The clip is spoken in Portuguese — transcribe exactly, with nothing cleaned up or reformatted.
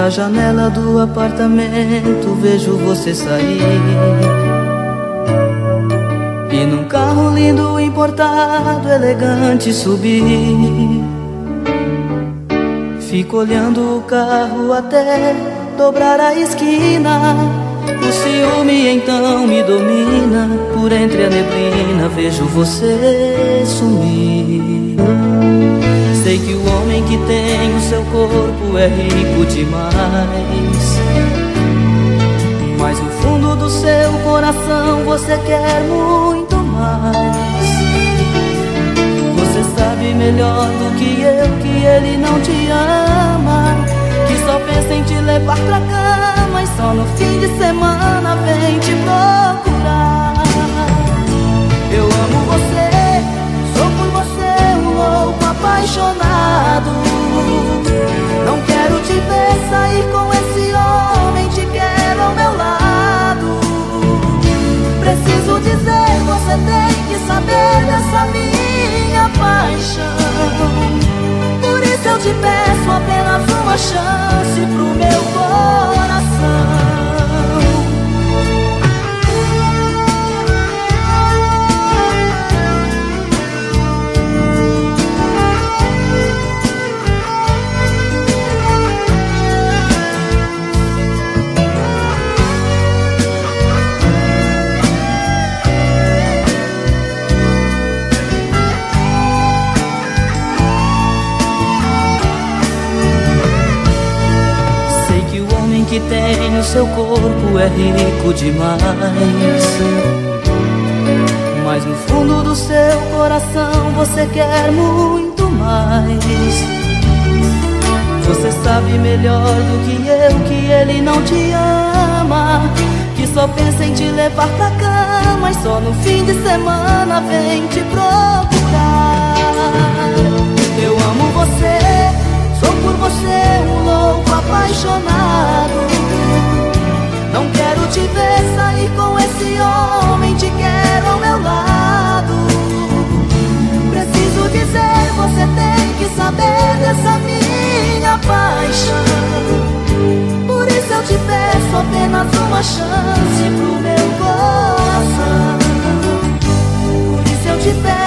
Da janela do apartamento vejo você sair, e num carro lindo, importado, elegante subir. Fico olhando o carro até dobrar a esquina. O ciúme então me domina, por entre a neblina vejo você sumir. Sei que o homem que tem o seu corpo é rico demais, mas no fundo do seu coração você quer muito mais. Você sabe melhor do que eu que ele não te ama, que só pensa em te levar pra cama e só no fim de semana vem te procurar. Eu amo você, sou por você um louco apaixonado. Não quero te ver sair com esse homem, te quero ao meu lado. Preciso dizer, você tem que saber dessa minha paixão. Por isso eu te peço apenas uma chance pro meu coração. Que tem no seu corpo é rico demais, mas no fundo do seu coração você quer muito mais. Você sabe melhor do que eu que ele não te ama, que só pensa em te levar pra cama e só no fim de semana vem te procurar. Eu amo você, sou por você um louco apaixonado. Não quero te ver sair com esse homem, te quero ao meu lado. Preciso dizer, você tem que saber dessa minha paixão. Por isso eu te peço apenas uma chance pro meu coração. Por isso eu te peço